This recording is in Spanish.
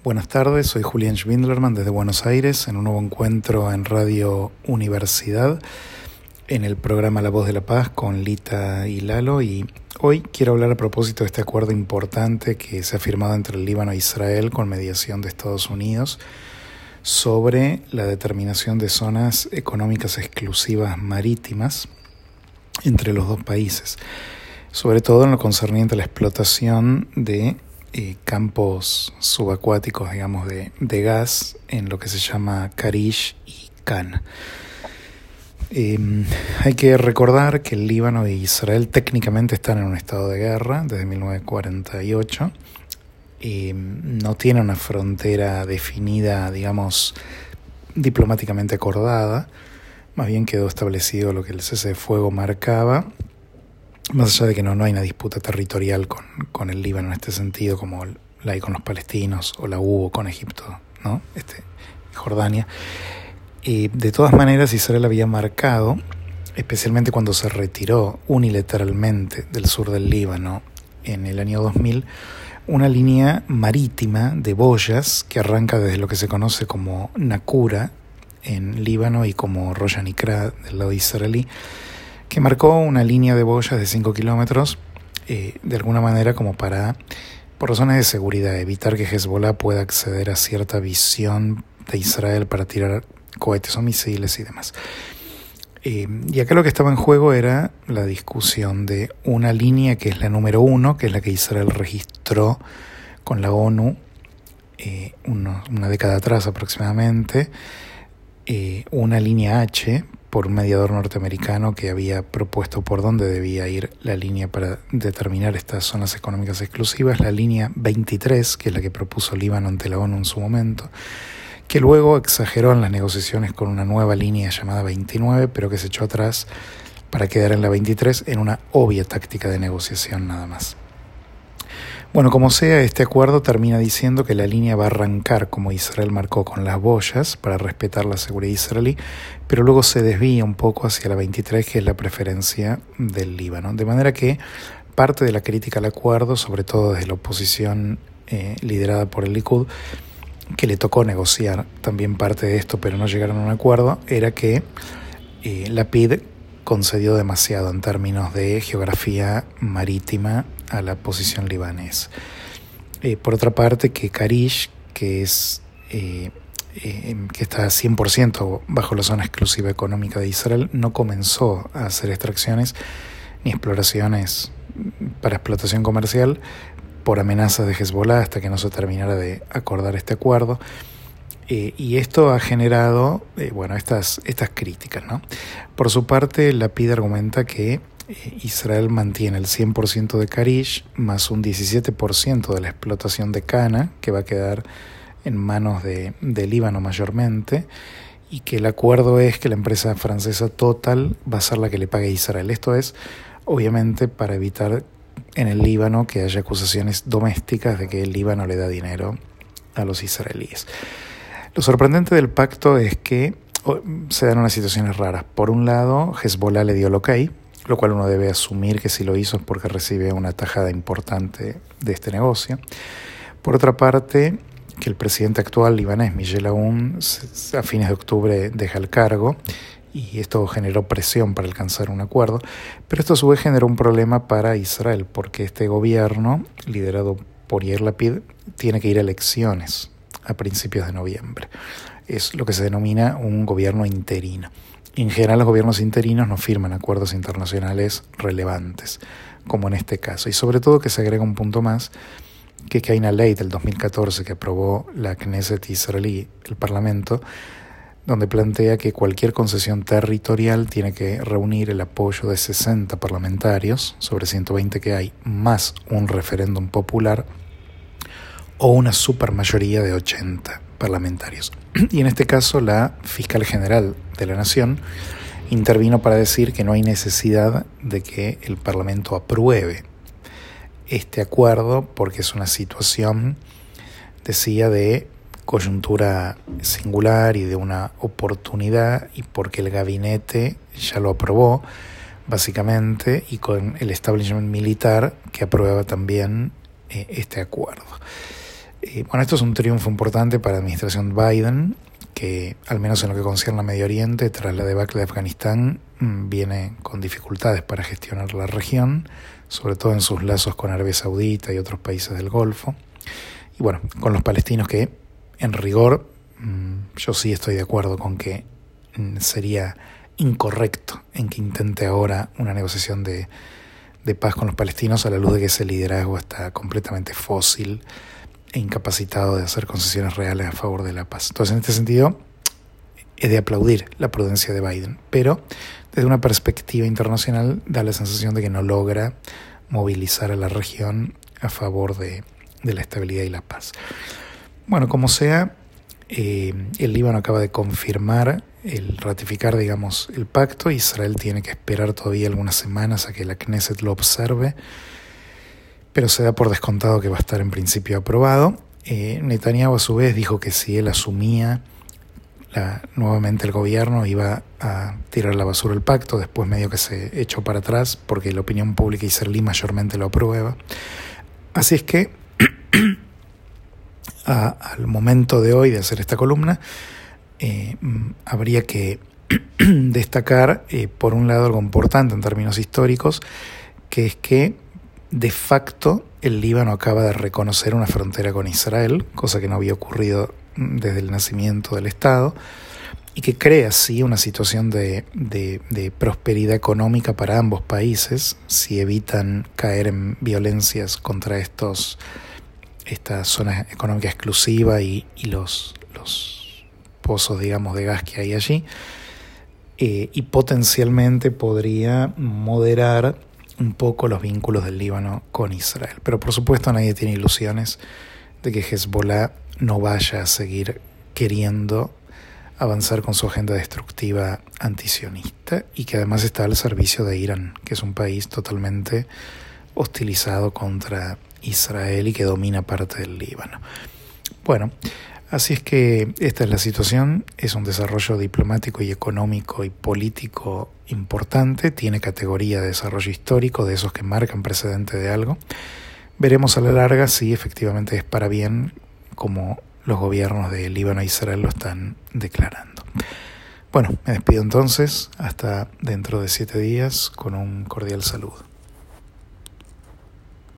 Buenas tardes, soy Julián Schwindlerman desde Buenos Aires en un nuevo encuentro en Radio Universidad en el programa La Voz de la Paz con Lita y Lalo, y hoy quiero hablar a propósito de este acuerdo importante que se ha firmado entre el Líbano e Israel con mediación de Estados Unidos sobre la determinación de zonas económicas exclusivas marítimas entre los dos países, sobre todo en lo concerniente a la explotación de campos subacuáticos, digamos, de gas en lo que se llama Karish y Kan. Hay que recordar que el Líbano e Israel técnicamente están en un estado de guerra desde 1948. No tienen una frontera definida, digamos, diplomáticamente acordada. Más bien quedó establecido lo que el cese de fuego marcaba, más allá de que no hay una disputa territorial con el Líbano en este sentido, como la hay con los palestinos o la hubo con Egipto, ¿no? Jordania. De todas maneras, Israel había marcado, especialmente cuando se retiró unilateralmente del sur del Líbano en el año 2000, una línea marítima de boyas que arranca desde lo que se conoce como Nakura en Líbano y como Rosh Hanikra del lado israelí, que marcó una línea de boyas de 5 kilómetros, de alguna manera como para, por razones de seguridad, evitar que Hezbollah pueda acceder a cierta visión de Israel para tirar cohetes o misiles y demás. Y acá lo que estaba en juego era la discusión de una línea que es la número 1, que es la que Israel registró con la ONU una década atrás aproximadamente, una línea H por un mediador norteamericano que había propuesto por dónde debía ir la línea para determinar estas zonas económicas exclusivas, la línea 23, que es la que propuso Líbano ante la ONU en su momento, que luego exageró en las negociaciones con una nueva línea llamada 29, pero que se echó atrás para quedar en la 23 en una obvia táctica de negociación nada más. Bueno, como sea, este acuerdo termina diciendo que la línea va a arrancar como Israel marcó con las boyas para respetar la seguridad israelí, pero luego se desvía un poco hacia la 23, que es la preferencia del Líbano. De manera que parte de la crítica al acuerdo, sobre todo desde la oposición liderada por el Likud, que le tocó negociar también parte de esto, pero no llegaron a un acuerdo, era que Lapid concedió demasiado en términos de geografía marítima a la posición libanesa. Por otra parte, que Karish, que está 100% bajo la zona exclusiva económica de Israel, no comenzó a hacer extracciones ni exploraciones para explotación comercial por amenazas de Hezbollah hasta que no se terminara de acordar este acuerdo. Y esto ha generado estas críticas, ¿no? Por su parte, Lapid argumenta que Israel mantiene el 100% de Karish más un 17% de la explotación de Cana, que va a quedar en manos de Líbano mayormente, y que el acuerdo es que la empresa francesa Total va a ser la que le pague a Israel. Esto es, obviamente, para evitar en el Líbano que haya acusaciones domésticas de que el Líbano le da dinero a los israelíes. Lo sorprendente del pacto es que se dan unas situaciones raras. Por un lado, Hezbollah le dio el ok, lo cual uno debe asumir que si lo hizo es porque recibe una tajada importante de este negocio. Por otra parte, que el presidente actual libanés, Michel Aoun, a fines de octubre deja el cargo, y esto generó presión para alcanzar un acuerdo, pero esto a su vez generó un problema para Israel, porque este gobierno, liderado por Yair Lapid, tiene que ir a elecciones a principios de noviembre. Es lo que se denomina un gobierno interino. En general, los gobiernos interinos no firman acuerdos internacionales relevantes, como en este caso. Y sobre todo que se agrega un punto más, que hay una ley del 2014 que aprobó la Knesset israelí, el Parlamento, donde plantea que cualquier concesión territorial tiene que reunir el apoyo de 60 parlamentarios, sobre 120 que hay, más un referéndum popular, o una supermayoría de 80 parlamentarios. Y en este caso la fiscal general de la Nación intervino para decir que no hay necesidad de que el Parlamento apruebe este acuerdo porque es una situación, decía, de coyuntura singular y de una oportunidad, y porque el gabinete ya lo aprobó básicamente, y con el establishment militar que aprueba también este acuerdo. Bueno, esto es un triunfo importante para la administración Biden, que al menos en lo que concierne a Medio Oriente, tras la debacle de Afganistán, viene con dificultades para gestionar la región, sobre todo en sus lazos con Arabia Saudita y otros países del Golfo. Y bueno, con los palestinos que, en rigor, yo sí estoy de acuerdo con que sería incorrecto en que intente ahora una negociación de paz con los palestinos, a la luz de que ese liderazgo está completamente fósil e incapacitado de hacer concesiones reales a favor de la paz. Entonces, en este sentido, es de aplaudir la prudencia de Biden, pero desde una perspectiva internacional da la sensación de que no logra movilizar a la región a favor de la estabilidad y la paz. Bueno, como sea, el Líbano acaba de confirmar el ratificar, digamos, el pacto. Israel tiene que esperar todavía algunas semanas a que la Knesset lo observe, pero se da por descontado que va a estar en principio aprobado. Netanyahu a su vez dijo que si él asumía nuevamente el gobierno iba a tirar a la basura el pacto. Después medio que se echó para atrás porque la opinión pública israelí mayormente lo aprueba. Así es que al momento de hoy de hacer esta columna habría que destacar por un lado algo importante en términos históricos, que es que de facto el Líbano acaba de reconocer una frontera con Israel, cosa que no había ocurrido desde el nacimiento del Estado, y que crea así una situación de prosperidad económica para ambos países si evitan caer en violencias contra esta zona económica exclusiva y los pozos, digamos, de gas que hay allí, y potencialmente podría moderar un poco los vínculos del Líbano con Israel. Pero por supuesto nadie tiene ilusiones de que Hezbollah no vaya a seguir queriendo avanzar con su agenda destructiva antisionista y que además está al servicio de Irán, que es un país totalmente hostilizado contra Israel y que domina parte del Líbano. Bueno, así es que esta es la situación, es un desarrollo diplomático y económico y político importante, tiene categoría de desarrollo histórico, de esos que marcan precedente de algo. Veremos a la larga si efectivamente es para bien, como los gobiernos de Líbano e Israel lo están declarando. Bueno, me despido entonces, hasta dentro de 7 días, con un cordial saludo.